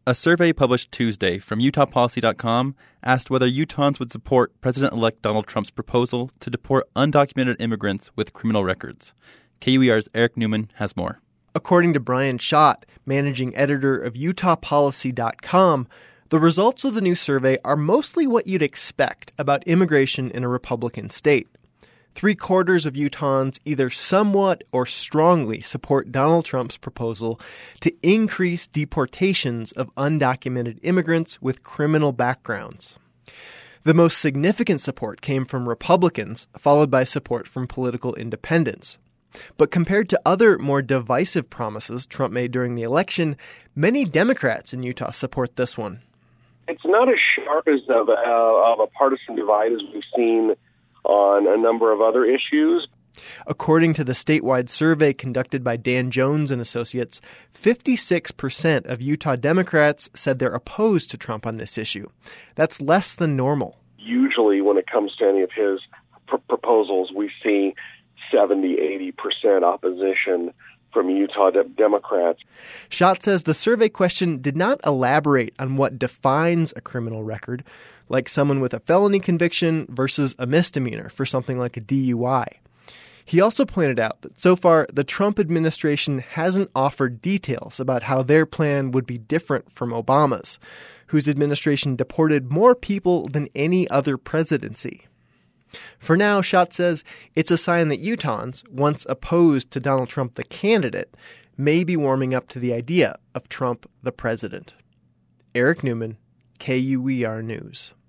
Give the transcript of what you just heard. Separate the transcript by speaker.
Speaker 1: A survey published Tuesday from UtahPolicy.com asked whether Utahns would support President-elect Donald Trump's proposal to deport undocumented immigrants with criminal records. KUER's Eric Newman has more.
Speaker 2: According to Brian Schott, managing editor of UtahPolicy.com, the results of the new survey are mostly what you'd expect about immigration in a Republican state. 3/4 of Utahns either somewhat or strongly support Donald Trump's proposal to increase deportations of undocumented immigrants with criminal backgrounds. The most significant support came from Republicans, followed by support from political independents. But compared to other more divisive promises Trump made during the election, many Democrats in Utah support this one.
Speaker 3: It's not as sharp as of a partisan divide as we've seen on a number of other issues.
Speaker 2: According to the statewide survey conducted by Dan Jones and Associates, 56% of Utah Democrats said they're opposed to Trump on this issue. That's less than normal.
Speaker 3: Usually when it comes to any of his proposals, we see 70-80% opposition from Utah Democrats.
Speaker 2: Schott says the survey question did not elaborate on what defines a criminal record, like someone with a felony conviction versus a misdemeanor for something like a DUI. He also pointed out that so far the Trump administration hasn't offered details about how their plan would be different from Obama's, whose administration deported more people than any other presidency. For now, Schott says it's a sign that Utahns, once opposed to Donald Trump the candidate, may be warming up to the idea of Trump the president. Eric Newman, KUER News.